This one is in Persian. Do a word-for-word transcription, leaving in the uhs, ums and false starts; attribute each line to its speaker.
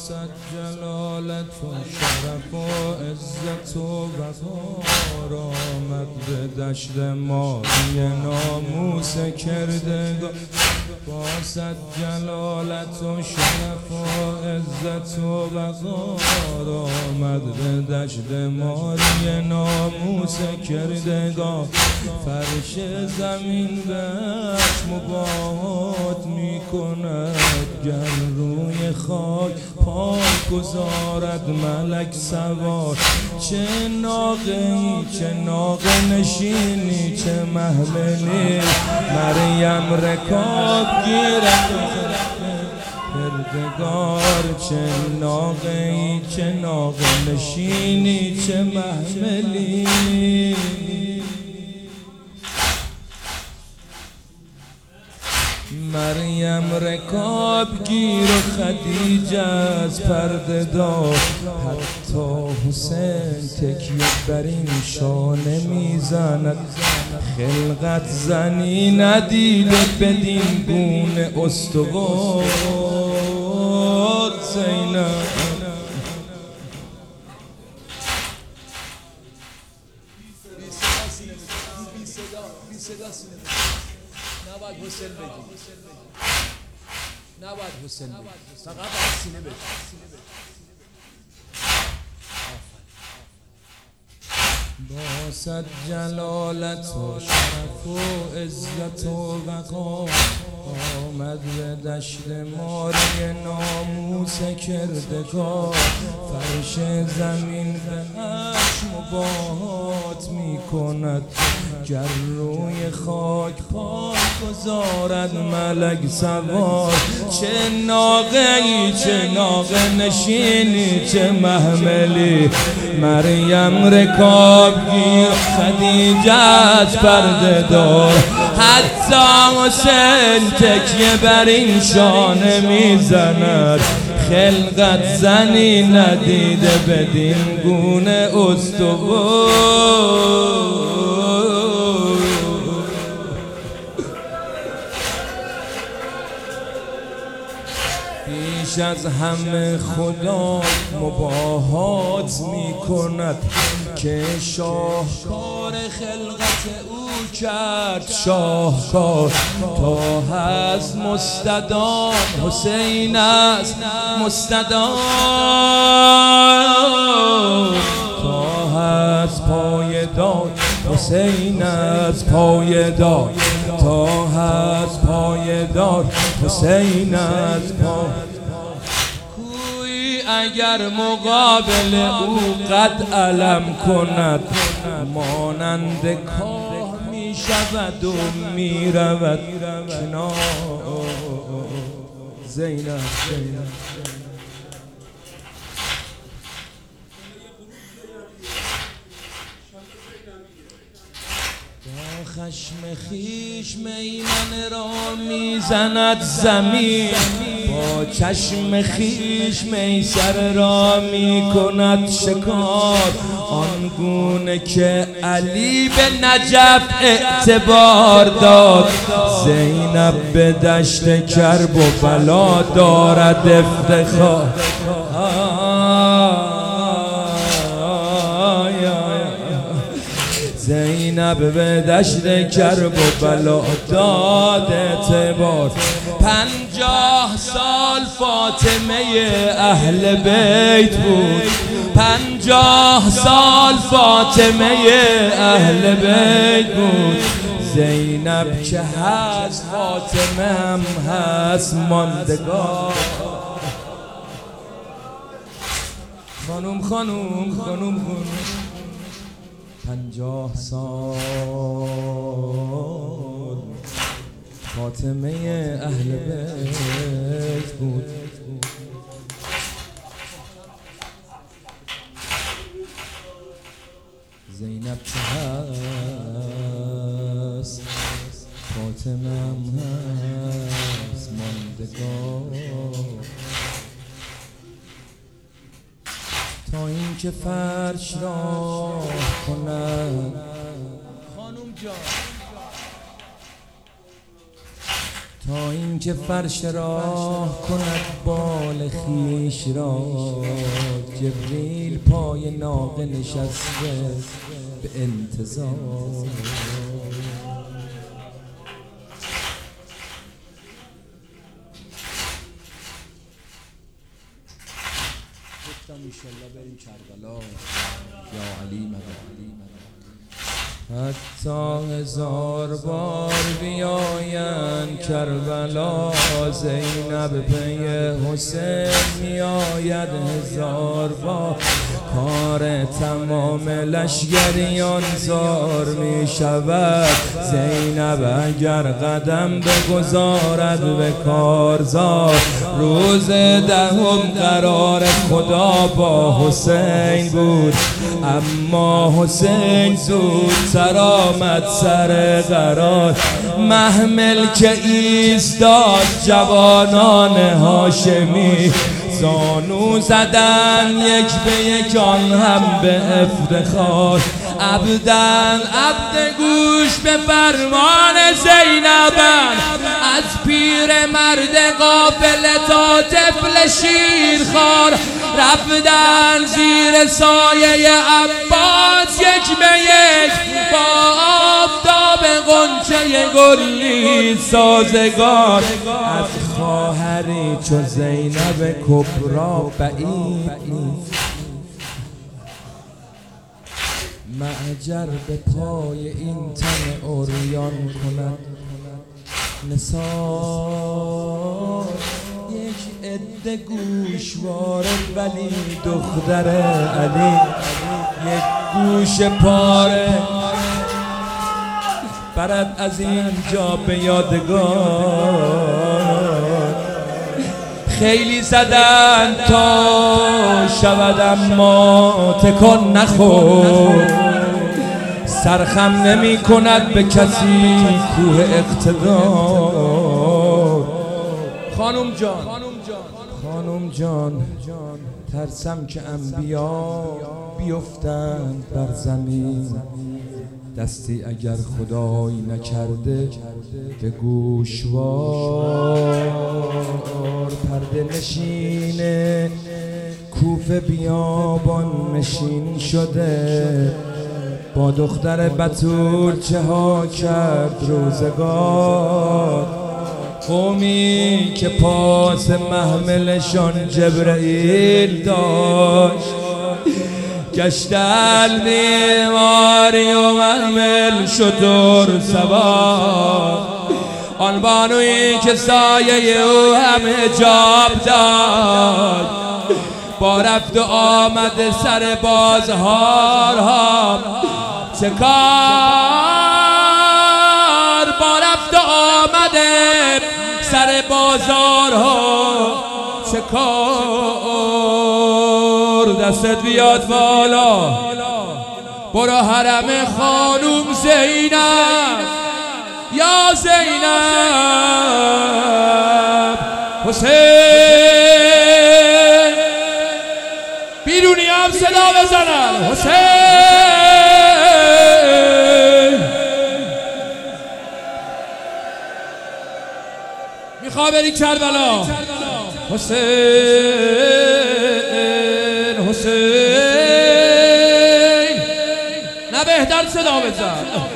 Speaker 1: صد جلالت و شرف و عزت و وقار آمد به دشت ما یه ناموس کردگار. با صد جلالت و شرف و عزت و وقار آمد به دشت ما یه ناموس کردگار. فرش زمین بهش مباهات می کند گر روی خاک پای گذارد ملک سوار. چه ناقه‌ای چه ناقه نشینی چه محملی مریم رکاب گیرد کردگار. چه ناقه‌ای چه ناقه نشینی چه محملی مریم رکاب گیر و خدیجه از پرده دار. حتی حسین تکیه بر این شانه میزند خلقت زنی ندیده بدین گونه استوار. زینب
Speaker 2: نباید حسین بگی نباید حسین بگی فقط باید سینه بگی.
Speaker 1: با صد جلالت و شرف و عزت و وقار آمد به دشت ماری ناموس کردگار. فرش زمین بهش مباهات می کند گر روی خاک پای گذارد ملک سوار. چه ناقه‌ای چه ناقه نشینی چه محملی مریم رکاب گیر خدیجه از پرده دار. حتی حسین تکیه بر این شانه میزند خلقت زنی ندیده بدین گونه استوار. بیش از همه خدا مباهات می کند که شاهکار خلقت او کرد شاهکار. تا هست مستدام حسین است مستدام. تا هست پایدار حسین است پایدار. تا هست پایدار حسین است پایدار. اگر مقابل او قد علم کند مانند کاه می شود و می رود کنار. زینب زینب با خشم خیش میمن را میزند زمین. با چشم خیش میسر را می کند شکار. آنگونه که علی به نجف اعتبار داد زینب به دشت کرب و بلا دارد افتخار. زینب به دشت کرب و بلا داد اعتبار. پنجاه سال فاطمه اهل بیت بود. پنجاه سال فاطمه اهل بیت بود. زینب که هست فاطمه هم هست ماندگار. خانوم خانوم خانوم خانوم پنجاه سال فاطمه اهل بیت بود. زینب چه هست فاطمه هم هست ماندگار. تا اینکه فرش را کند
Speaker 2: خانوم جان
Speaker 1: تا اینکه فرش راه کند بال خویش را. جبریل پای ناقه نشسته به انتظار.
Speaker 2: گفتم انشالله بریم کربلا
Speaker 1: یا علی مدد حتی هزار بار بیاین کربلا. زینب پی حسین میآید هزار بار. کار تمام لشگریان زار می شود. زینب اگر قدم بگذارد به کارزار. روز دهم قرار خدا با حسین بود، اما حسین زود سر آمد سر قرار. محمل که ایستاد جوانان هاشمی، زانو زدن یک به یک آن هم به افتخار. عبدن عبد گوش به فرمان زینبن، از پیر مرد قافله تا طفل شیرخوار. رفتن زیر سایه عباس یک به یک، با آفتاب غنچه گلی سازگار. از خواهری چو زینب کبرا بعید نیست، معجر به پای این تن عریان کند نثار. یک عده گوشواره ولی دختر علی، یک گوش پاره برد از اینجا به یادگار. خیلی زدن تا شود اما تکان نخورد. سرخم نمی کند به کسی کوه اقتدار. خانم جان خانم جان ترسم که انبیا بیفتند بر زمین. دستی اگر خدای نکرده به گوشوار. پرده نشین کوفه بیابان نشین شده، با دختر بتول چه ها کرد روزگار. قومی که پاس محملشان جبرئیل داشت، گشتن بیماری و محمل شتر سوار. آن بانویی که سایه او هم حجاب داد، با رفت و آمد سر بازهارها چه کار. با رفت و آمده سر بازارها چه کار. دستت بیاد بالا برو حرم خانوم زینب. یا زینب حسین بیرونی هم صدا بزنن. حسین میخوا بری کربلا. حسین حسین نه بهتر صدا بزن.